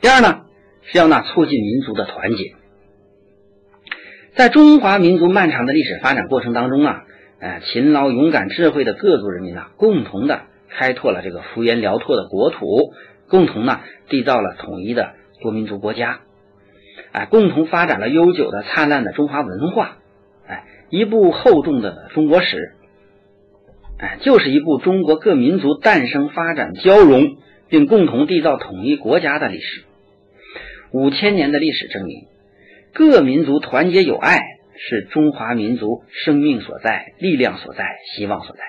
第二呢，是要促进民族的团结。在中华民族漫长的历史发展过程当中勤劳、勇敢、智慧的各族人民共同的开拓了这个幅员辽阔的国土，共同缔造了统一的多民族国家，共同发展了悠久的灿烂的中华文化，一部厚重的中国史，就是一部中国各民族诞生、发展、交融，并共同缔造统一国家的历史。5000年的历史证明，各民族团结友爱是中华民族生命所在、力量所在、希望所在。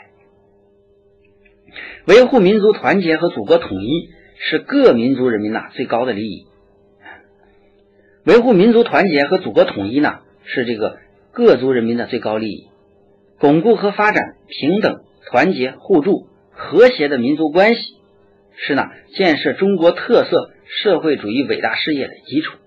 维护民族团结和祖国统一是各民族人民最高的利益。维护民族团结和祖国统一是这个各族人民的最高利益。巩固和发展平等、团结、互助、和谐的民族关系，是建设中国特色社会主义伟大事业的基础。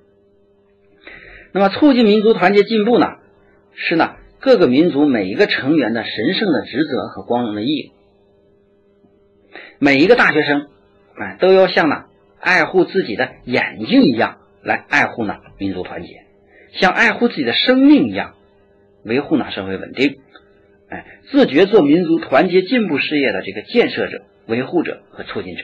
那么促进民族团结进步是各个民族每一个成员的神圣的职责和光荣的义务。每一个大学生都要像爱护自己的眼睛一样来爱护民族团结，像爱护自己的生命一样维护社会稳定，自觉做民族团结进步事业的这个建设者、维护者和促进者。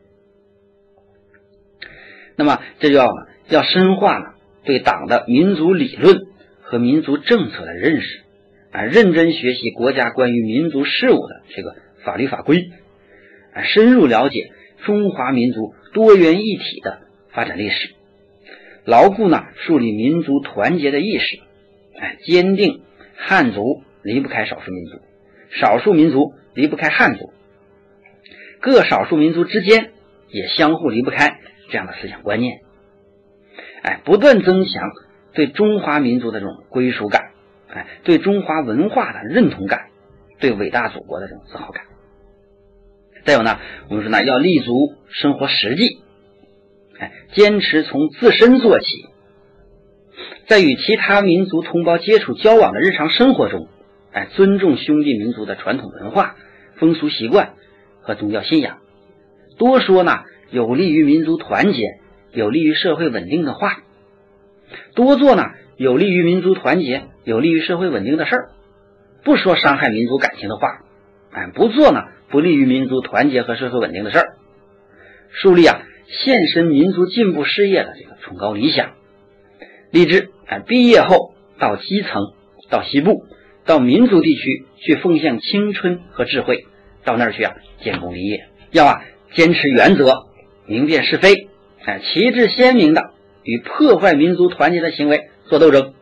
那么这就要深化对党的民族理论和民族政策的认识，认真学习国家关于民族事务的这个法律法规，深入了解中华民族多元一体的发展历史，牢固树立民族团结的意识，坚定汉族离不开少数民族，少数民族离不开汉族，各少数民族之间也相互离不开这样的思想观念，不断增强对中华民族的这种归属感，对中华文化的认同感，对伟大祖国的这种自豪感。再有我们说要立足生活实际，坚持从自身做起，在与其他民族同胞接触交往的日常生活中，尊重兄弟民族的传统文化、风俗习惯和宗教信仰，多说有利于民族团结、有利于社会稳定的话，多做有利于民族团结、有利于社会稳定的事儿，不说伤害民族感情的话，不做不利于民族团结和社会稳定的事儿，树立献身民族进步事业的这个崇高理想，立志毕业后到基层、到西部、到民族地区去奉献青春和智慧，到那儿去建功立业，要坚持原则，明辨是非，旗帜鲜明的与破坏民族团结的行为做斗争。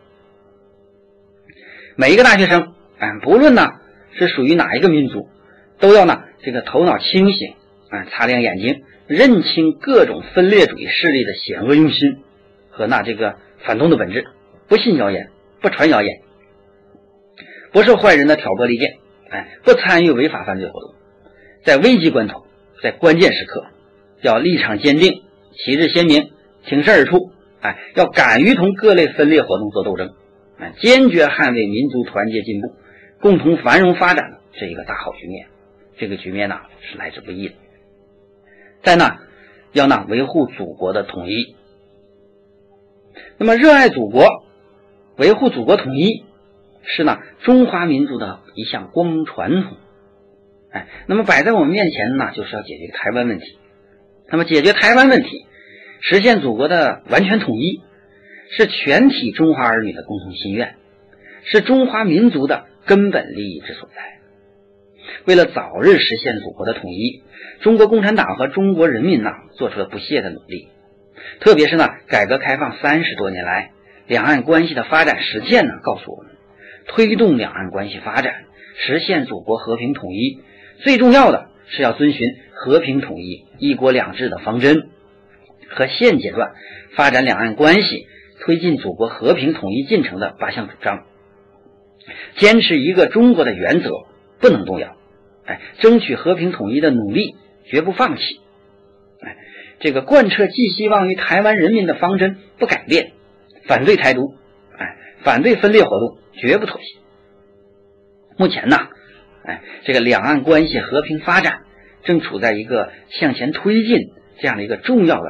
每一个大学生不论是属于哪一个民族，都要这个头脑清醒，擦亮眼睛，认清各种分裂主义势力的险恶用心和这个反动的本质，不信谣言，不传谣言，不受坏人的挑拨离间，不参与违法犯罪活动。在危急关头，在关键时刻，要立场坚定，旗帜鲜明，挺身而出，要敢于同各类分裂活动做斗争，坚决捍卫民族团结进步、共同繁荣发展的这一个大好局面。这个局面是来之不易的。再要维护祖国的统一。那么热爱祖国、维护祖国统一是中华民族的一项光荣传统。那么摆在我们面前就是要解决台湾问题。那么解决台湾问题，实现祖国的完全统一，是全体中华儿女的共同心愿，是中华民族的根本利益之所在。为了早日实现祖国的统一，中国共产党和中国人民做出了不懈的努力。特别是改革开放30多年来，两岸关系的发展实践告诉我们，推动两岸关系发展，实现祖国和平统一，最重要的是要遵循和平统一、一国两制的方针，和现阶段发展两岸关系、推进祖国和平统一进程的8项主张，坚持一个中国的原则不能动摇，争取和平统一的努力绝不放弃，这个贯彻寄希望于台湾人民的方针不改变，反对台独，反对分裂活动绝不妥协。目前这个两岸关系和平发展正处在一个向前推进这样的一个重要的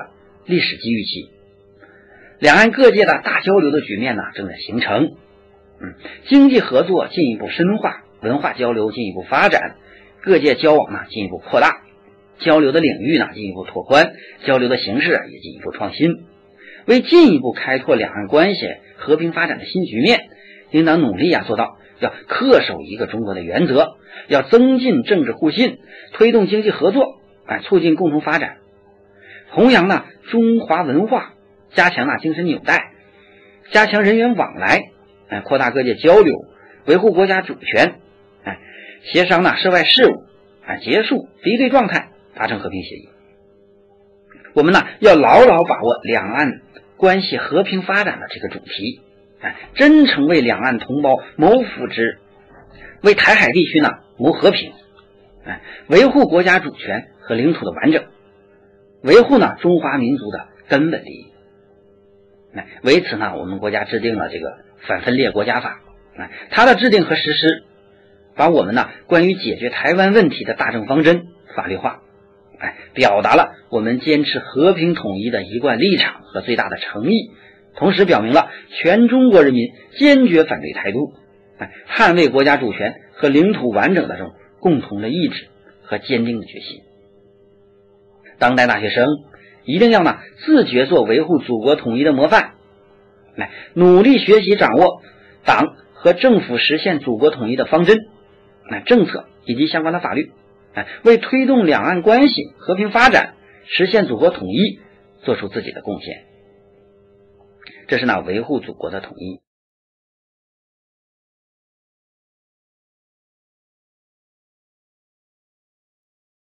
历史机遇期，两岸各界的大交流的局面呢正在形成。经济合作进一步深化，文化交流进一步发展，各界交往呢进一步扩大，交流的领域呢进一步拓宽，交流的形式也进一步创新。为进一步开拓两岸关系和平发展的新局面，应当努力做到要恪守一个中国的原则，要增进政治互信，推动经济合作，促进共同发展，弘扬中华文化，加强精神纽带，加强人员往来，扩大各界交流，维护国家主权，协商涉外事务，结束敌对状态，达成和平协议。我们要牢牢把握两岸关系和平发展的这个主题，真诚为两岸同胞谋福祉，为台海地区谋和平，维护国家主权和领土的完整，维护中华民族的根本利益。为此我们国家制定了这个反分裂国家法，它的制定和实施，把我们关于解决台湾问题的大政方针法律化，表达了我们坚持和平统一的一贯立场和最大的诚意，同时表明了全中国人民坚决反对台独，捍卫国家主权和领土完整的这种共同的意志和坚定的决心。当代大学生一定要自觉做维护祖国统一的模范，努力学习掌握党和政府实现祖国统一的方针、政策以及相关的法律，为推动两岸关系和平发展，实现祖国统一做出自己的贡献。这是维护祖国的统一。